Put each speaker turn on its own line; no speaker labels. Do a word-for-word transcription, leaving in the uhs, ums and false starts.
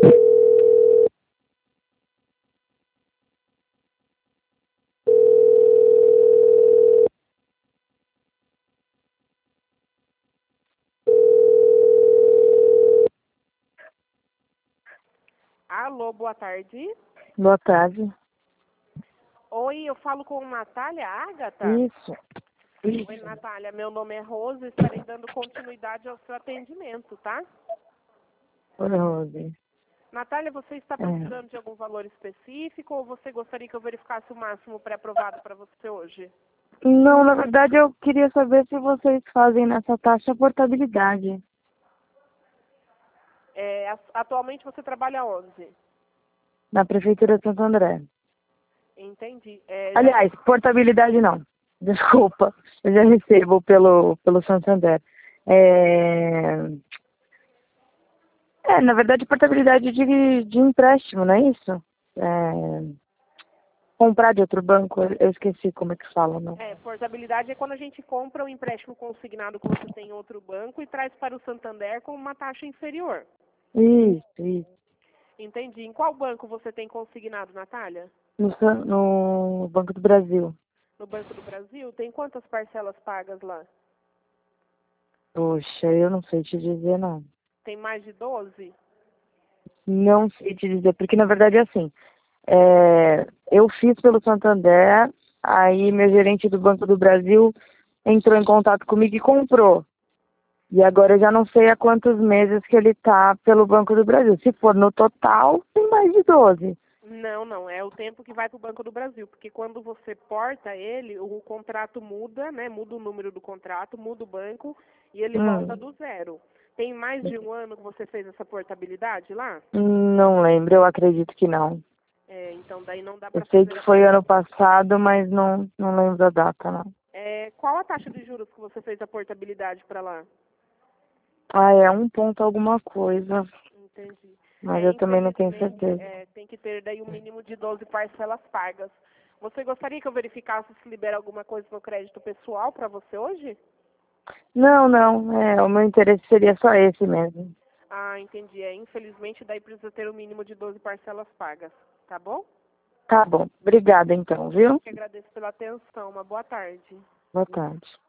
Alô, boa tarde.
Boa tarde.
Oi, eu falo com Natália Ágata?
Isso.
Oi, Natália, meu nome é Rose, estarei dando continuidade ao seu atendimento, tá?
Oi, Rose.
Natália, você está precisando
É.
de algum valor específico ou você gostaria que eu verificasse o máximo pré-aprovado para você hoje?
Não, na verdade eu queria saber se vocês fazem nessa taxa a portabilidade.
É, a- atualmente você trabalha onde?
Na Prefeitura de Santo André.
Entendi. É, já
Aliás, portabilidade não. Desculpa. Eu já recebo pelo, pelo Santander. É... é, na verdade, portabilidade de, de empréstimo, não é isso? É... Comprar de outro banco, eu esqueci como é que fala, não.
É, portabilidade é quando a gente compra um empréstimo consignado que você tem em outro banco e traz para o Santander com uma taxa inferior.
Isso, isso.
Entendi. Em qual banco você tem consignado, Natália?
No, San- no Banco do Brasil.
No Banco do Brasil? Tem quantas parcelas pagas lá?
Poxa, eu não sei te dizer, não.
Tem mais de doze?
Não sei te dizer, porque na verdade é assim, é, eu fiz pelo Santander, aí meu gerente do Banco do Brasil entrou em contato comigo e comprou. E agora eu já não sei há quantos meses que ele tá pelo Banco do Brasil. Se for no total, tem mais de doze.
Não, não. É o tempo que vai para o Banco do Brasil. Porque quando você porta ele, o contrato muda, né? Muda o número do contrato, muda o banco e ele volta
Hum,
do zero. Tem mais de um ano que você fez essa portabilidade lá?
não lembro, eu acredito que não.
É, então daí não dá
Eu
para
sei
fazer
que
a
foi ano
portabilidade.
passado, mas não, não lembro a data, não.
É, qual a taxa de juros que você fez a portabilidade para lá?
Ah, é um ponto alguma coisa,
Entendi.
mas
É,
eu também não tenho
infelizmente,
certeza.
é, tem que ter daí um mínimo de doze parcelas pagas. Você gostaria que eu verificasse se libera alguma coisa no crédito pessoal para você hoje?
Não, não, é, o meu interesse seria só esse mesmo.
Ah, entendi. É, infelizmente, daí precisa ter o mínimo de doze parcelas pagas. Tá bom?
Tá bom, obrigada então,
Eu
viu?
que agradeço pela atenção. Uma boa tarde.
Boa tarde.